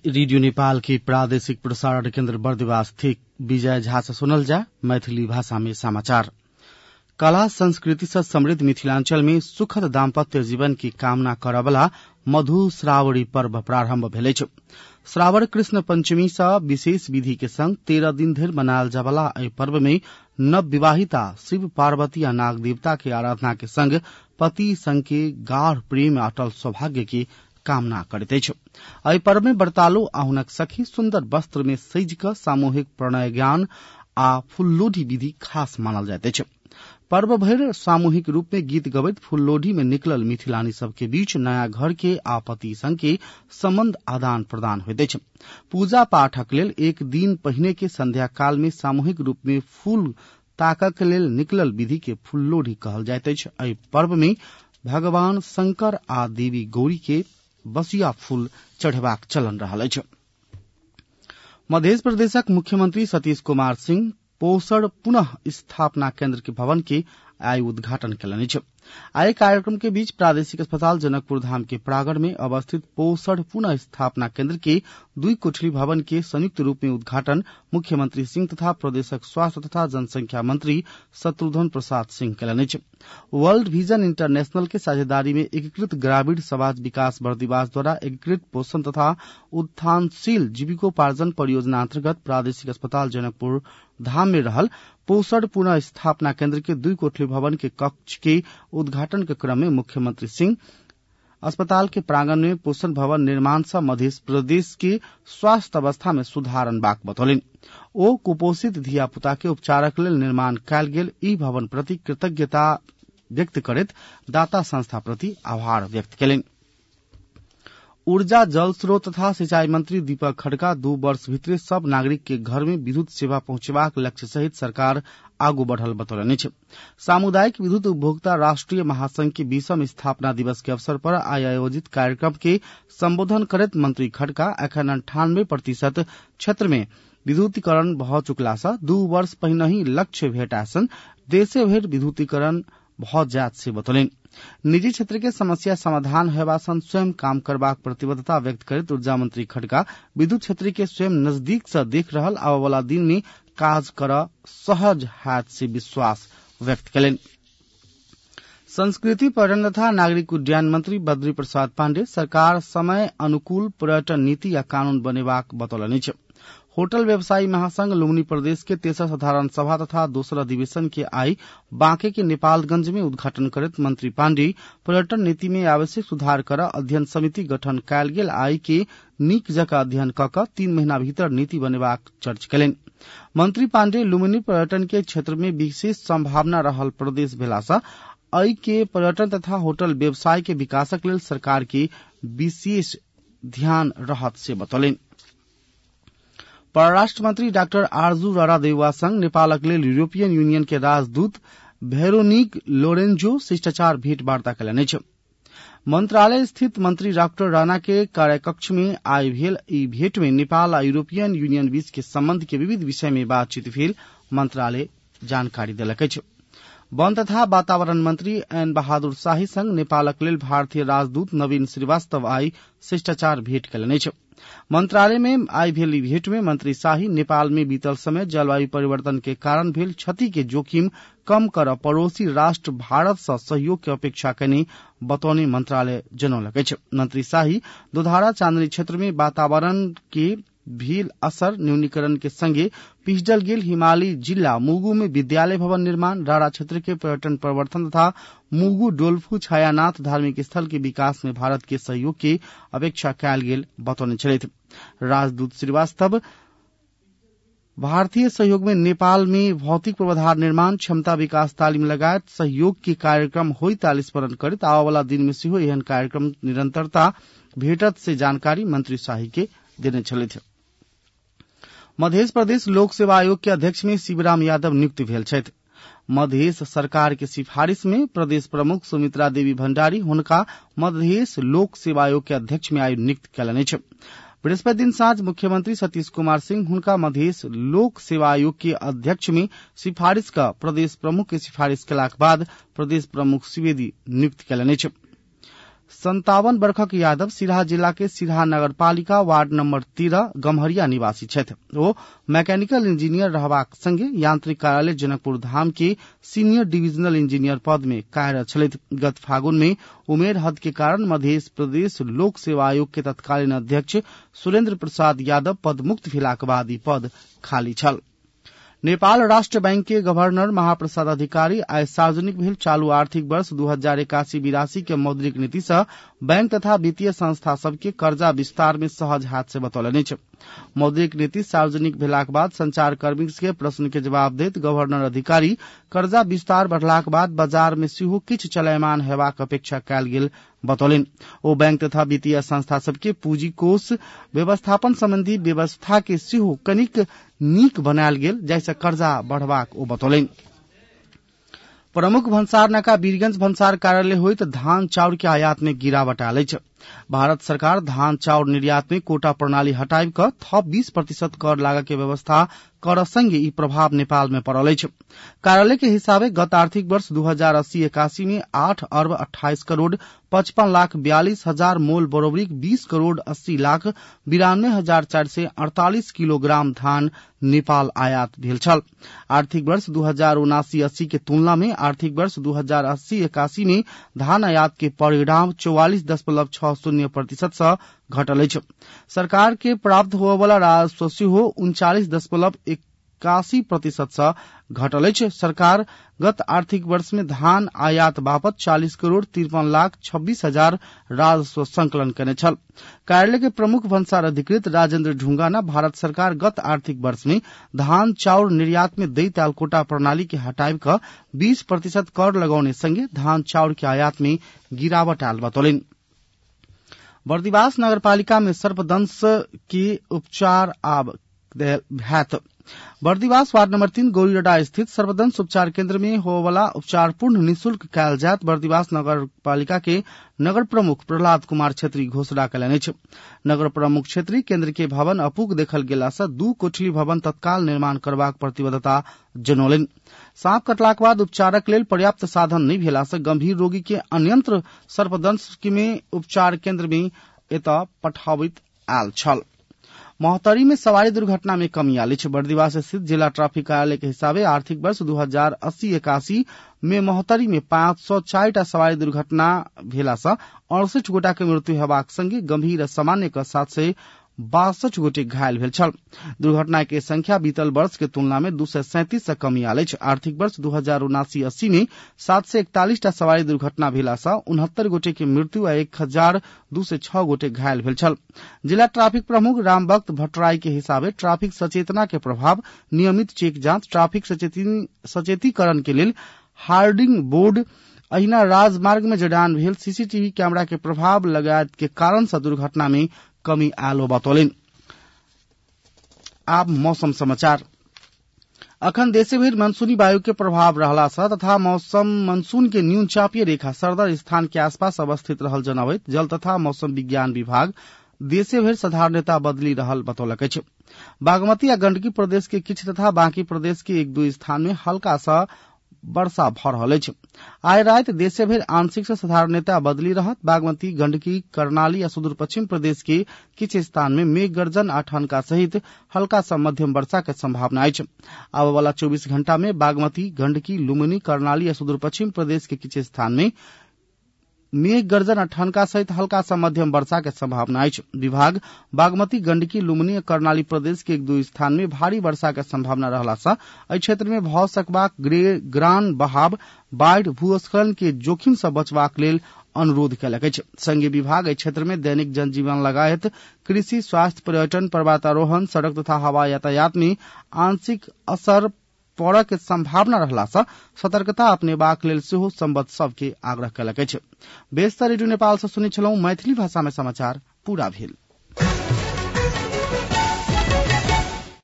Radio Nepal के प्रादेशिक प्रसारण केन्द्र बर्दिवास थी विजय झा से सुनल जा मैथिली भाषा में समाचार। कला संस्कृति से समृद्ध मिथिलांचल में सुखद दाम्पत्य जीवन की कामना करवला मधु श्रावणी पर्व प्रारंभ भेलै छ। श्रावण कृष्ण पंचमी से विशेष विधि के संग 13 दिन धरि मनायल जावला एहि पर्व में नव विवाहिता शिव पार्वती आ नाग देवता के आराधना के संग पति संग के गाढ़ प्रेम अटल सौभाग्य की कामना करैत अछि। एहि पर्व में व्रतालु आ हुनक सखी सुंदर वस्त्र में सजि क सामूहिक प्रणय ज्ञान आ फुल्लोढ़ी विधि खास मानल जाइत अछि। पर्व भरि सामूहिक रूप में गीत गबैत फुल्लोढ़ी में निकलल मिथिलानी सबके बीच नया घर के आपत्ति संग के संबंध आदान प्रदान होइत अछि। पूजा पाठक लेल एक दिन पहिने के संध्या काल में सामूहिक रूप में फूल ताकक लेल निकलल विधि के फुल्लोढ़ी कहल जाइत अछि। एहि पर्व में भगवान शंकर आ देवी गौरी के बसिया फूल चढ़ेबाक चलन रहल अछि। मध्य प्रदेशक मुख्यमंत्री सतीश कुमार सिंह पोषण पुनः स्थापना केंद्र के भवन के आइ उद्घाटन कयलनि अछि। आइ कार्यक्रम के बीच प्रादेशिक अस्पताल जनकपुर धाम के प्रांगण में अवस्थित पोषण पुनः स्थापना केंद्र के 2 कोठली भवन के संयुक्त रूप में उद्घाटन मुख्यमंत्री सिंह तथा प्रदेशक स्वास्थ्य तथा जनसंख्या मंत्री शत्रुघ्न प्रसाद सिंह कयलनि अछि। वर्ल्ड विजन इंटरनेशनल के साझेदारी में एकीकृत ग्रामीण समाज विकास बर्दिवास द्वारा एकीकृत पोषण तथा उत्थानशील जीविकोपार्जन परियोजना अंतर्गत प्रादेशिक अस्पताल जनकपुर धाम में रहल पोषण पुनः स्थापना केंद्र के 2 कोठली भवन के कक्ष के उद्घाटन के क्रम में मुख्यमंत्री सिंह अस्पताल के प्रांगण में पोषण भवन निर्माण से मध्य प्रदेश के स्वास्थ्य अवस्था में सुधार अनबाक बतौलनि। ओ कुपोषित धिया पुता के उपचारक लेल निर्माण कयल गेल ई भवन प्रति कृतज्ञता व्यक्त करैत दाता संस्था प्रति आभार व्यक्त कयलनि। ऊर्जा जल स्रोत तथा सिंचाई मंत्री दीपक खड़का 2 वर्ष भीतर सब नागरिक के घर में विद्युत सेवा पहुंचेबाक लक्ष्य सहित सरकार आगू बढ़ल बतौलनि अछि। सामुदायिक विद्युत उपभोक्ता राष्ट्रीय महासंघ के 20वीं स्थापना दिवस के अवसर पर आयोजित कार्यक्रम के संबोधन करैत मंत्री खड़का एखन 98% क्षेत्र में विद्युतीकरण भ चुकला से 2 वर्ष पहिनहि लक्ष्य भेटासन देशे भरि विद्युतीकरण भ जायत से बतौलनि। निजी क्षेत्र के समस्या समाधान हेबा सन स्वयं काम करबाक प्रतिबद्धता व्यक्त करैत ऊर्जा मंत्री खड़का विद्युत क्षेत्र के स्वयं नजदीक से देख रहल आबय वाला दिन में काज कर सहज हाथ से विश्वास व्यक्त कयलनि। संस्कृति पर्यटन तथा नागरिक उड्डयन मंत्री बद्री प्रसाद पांडे सरकार समय अनुकूल पर्यटन नीति या कानून बनेबाक बतौलनि अछि। होटल व्यवसायी महासंघ लुम्बिनी प्रदेश के 3 साधारण सभा तथा 2 अधिवेशन के आई बांके के नेपालगंज में उद्घाटन करैत मंत्री पांडे पर्यटन नीति में आवश्यक सुधार कर अध्ययन समिति गठन कयल गेल आई के नीक जकां अध्ययन क 3 महीना भीतर नीति बनेबाक चर्च कयलनि। मंत्री पांडे लुम्बिनी पर्यटन के क्षेत्र में विशेष संभावना रहल प्रदेश भेला सँ एहि के पर्यटन तथा होटल व्यवसाय के विकासक लेल सरकार के विशेष ध्यान रहत से बतौलनि। परराष्ट्र मंत्री डाक्टर आरजू रारादेवा संग नेपालक लेल यूरोपियन यूनियन के राजदूत भेरोनिक लोरेंजो शिष्टाचार भेंट वार्ता कयलनि अछि। मंत्रालय स्थित मंत्री डॉक्टर राणा के कार्यकक्ष में आइ भेल ई भेंट में नेपाल आ यूरोपियन यूनियन बीच के संबंध के विविध विषय में बातचीत भेल मंत्रालय जानकारी देलक अछि। वन तथा वातावरण मंत्री एन बहादुर शाही संग नेपालक लेल भारतीय राजदूत नवीन श्रीवास्तव आई शिष्टाचार भेंट कयलनि अछि। मंत्रालय में आई भेल ई भेंट में मंत्री शाही नेपाल में बीतल समय जलवायु परिवर्तन के कारण भेल क्षति के जोखिम कम कर पड़ोसी राष्ट्र भारत से सहयोग के अपेक्षा कयने बतौने मंत्रालय जनौलक अछि। मंत्री शाही दुधारा चांदनी क्षेत्र में वातावरण के भेल असर न्यूनीकरण के संगे पिछड़ल गेल हिमालयी जिला मुगु में विद्यालय भवन निर्माण, रारा क्षेत्र के पर्यटन प्रवर्धन तथा मुगु डोल्फू छायानाथ धार्मिक स्थल के विकास में भारत के सहयोग के अपेक्षा कयल गेल बतौने छथि। राजदूत श्रीवास्तव भारतीय सहयोग में नेपाल में भौतिक पूर्वाधार निर्माण, क्षमता विकास तालीम लगायत सहयोग के कार्यक्रम होइत स्मरण करैत आबय वाला दिन में सेहो एहन कार्यक्रम निरंतरता भेटत से जानकारी मंत्री शाही के देने छथि। मध्य प्रदेश लोक सेवा आयोग के अध्यक्ष में शिवराम यादव नियुक्त भेल छथि। मध्य सरकार के सिफारिश में प्रदेश प्रमुख सुमित्रा देवी भंडारी हुनका मध्य लोक सेवा आयोग के अध्यक्ष में आइ नियुक्त कयलनि अछि। बृहस्पति दिन साँझ मुख्यमंत्री सतीश कुमार सिंह हुनका मध्य लोक सेवा आयोग के अध्यक्ष में सिफारिश का प्रदेश प्रमुख के सिफारिश कयलाक बाद प्रदेश प्रमुख द्विवेदी नियुक्त कयलनि अछि। 57 वर्षक यादव सिराहा जिला के सिराहा नगरपालिका वार्ड नंबर 13 गम्हरिया निवासी छथि। ओ मैकेनिकल इंजीनियर रहबाक संगे यांत्रिक कार्यालय जनकपुर धाम के सीनियर डिविजनल इंजीनियर पद में कार्यरत छलथि। गत फागुन में उमेर हद के कारण मध्य प्रदेश लोक सेवा आयोग के तत्कालीन अध्यक्ष सुरेंद्र प्रसाद यादव पद मुक्त भेलाक बाद ई पद खाली छल। नेपाल राष्ट्र बैंक के गवर्नर महाप्रसाद अधिकारी आइ सार्वजनिक भेल चालू आर्थिक वर्ष 2081-82 के मौद्रिक नीति से बैंक तथा वित्तीय संस्था सबके कर्जा विस्तार में सहज हाथ से बतौलनि अछि। मौद्रिक नीति सार्वजनिक भेलाक बाद संचारकर्मी के प्रश्न के जवाब दैत गवर्नर अधिकारी कर्जा विस्तार बढ़लाक बाद बाजार में सेहो किछु चलयमान हेबाक अपेक्षा कयल गेल बतौलनि। ओ बैंक तथा वित्तीय संस्था सबके पूंजी कोष व्यवस्थापन संबंधी व्यवस्था के सेहो कनिक नीक बनायल गेल जैसे कर्जा बढ़बाक ओ बतौलनि। प्रमुख भंसार नाका वीरगंज भंसार कार्यालय होइत धान चाउर के आयात में गिरावट आयल अछि। भारत सरकार धान चाउर निर्यात में कोटा प्रणाली हटाबि क थप 20% कर लागय के व्यवस्था कर संगे ई प्रभाव नेपाल में पड़ल अछि। कार्यालय के हिसाबे गत आर्थिक वर्ष 2080-81 में 8 अर्ब 28 करोड़ 55 लाख 42 हजार मोल बरोबरीक 20 करोड़ 80 लाख 92 हजार 448 किलोग्राम धान नेपाल आयात भेल छल। आर्थिक वर्ष 2079-80 के तुलना में आर्थिक वर्ष 2080-81 में धान आयात के परिणाम 44.60% से घटल अछि। सरकार के प्राप्त होए वाला राजस्व सेहो 39.81% से घटल अछि। सरकार गत आर्थिक वर्ष में धान आयात बापत 40 करोड़ 53 लाख 26 हजार राजस्व संकलन करने छल। कार्यालय के प्रमुख भंसार अधिकृत राजेंद्र ढुंगाना भारत सरकार गत आर्थिक वर्ष में धान चाउर निर्यात में दै ताल कोटा प्रणाली के हटाबि क 20% कर लगौने संगे धान चाउर के आयात में गिरावट आयल बतौलनि। बर्दिवास नगरपालिका में सर्पदंश के उपचार आब भैत। बर्दिवास वार्ड नंबर 3 गौरीडा स्थित सर्पदंश उपचार केंद्र में होने वाला उपचार पूर्ण निःशुल्क कयल जायत बर्दिवास नगरपालिका के नगर प्रमुख प्रहलाद कुमार छेत्री घोषणा कयलनि अछि। नगर प्रमुख छेत्री केंद्र के भवन अपूग देखल गेला से 2 कोठली भवन तत्काल निर्माण करबाक प्रतिबद्धता जनौलनि। सांप कटलाक बाद उपचारक लेल पर्याप्त साधन नहीं भेला से गंभीर रोगी के अन्यंत्र सर्पदंश में उपचार केंद्र में एतऽ पठाबैत आयल छल। मोहतरी में सवारी दुर्घटना में कमी आयल अछि। बर्दिवास स्थित जिला ट्रैफिक कार्यालय के हिसाबे आर्थिक वर्ष 2080-81 में मोहतरी में 504 टा सवारी दुर्घटना भेला से 68 गोटा के मृत्यु हेबाक संगे गंभीर सामान्य के 762 गोटे घायल भेल छल। दुर्घटना के संख्या बीतल वर्ष के तुलना में 237 से कमी आयल अछि। आर्थिक वर्ष 2079-80 में 741 टा सवारी दुर्घटना भेला से 69 गोटे के मृत्यु आ 1206 गोटे घायल भेल छल। जिला ट्रैफिक प्रमुख रामभक्त भट्टराई के हिसाबे ट्रैफिक सचेतना के प्रभाव, नियमित चेक जांच, ट्रैफिक सचेतीकरण के लेल हार्डिंग बोर्ड, अहिना राजमार्ग में जड़ान भेल सीसीटीवी कैमरा के प्रभाव लगायत के कारण से दुर्घटना में कमी आयल बतौलनि। आब मौसम समाचार। अखन देशे भरि मानसूनी वायु के प्रभाव रहला से तथा मानसून के न्यून चापीय रेखा सरदर स्थान के आसपास अवस्थित रहल जनबैत जल तथा मौसम विज्ञान विभाग देशे भरि साधारणता बदली रहल बतौलक अछि। बागमती आ गंडकी प्रदेश के किछु तथा बाकी प्रदेश के 1-2 स्थान में हल्का सा वर्षा भ रहल अछि। आइ राति देशे भरि आंशिक से साधारणता बदली रहत। बागमती, गंडकी, कर्णाली आ सुदूर पश्चिम प्रदेश के किछु स्थान में मेघ गर्जन आ ठनका सहित हल्का सा मध्यम वर्षा के संभावना अछि। आबय वाला 24 घंटा में बागमती, गंडकी, लुम्बिनी, कर्णाली आ सुदूर पश्चिम प्रदेश के किछु स्थान में मेघ गर्जन आ ठनका सहित हल्का सा मध्यम वर्षा के संभावना अछि। विभाग बागमती, गंडकी, लुम्बिनी आ कर्णाली प्रदेश के 1-2 स्थान में भारी वर्षा के संभावना रहला से एहि क्षेत्र में भऽ सकबाक ग्रान बहाव, बाढ़ि, भूस्खलन के जोखिम से बचबाक लेल अनुरोध कयलक अछि। संघीय विभाग एहि क्षेत्र में दैनिक जनजीवन लगायत कृषि, स्वास्थ्य, पर्यटन, पर्वतारोहण, सड़क तथा हवाई यातायात में आंशिक असर पड़य के संभावना रहला से सतर्कता अपनेबाक लेल सेहो संबद्ध सबके आग्रह कयलक अछि। बेस रेडियो नेपाल से सुनै छलहुँ मैथिली भाषा में समाचार पूरा भेल।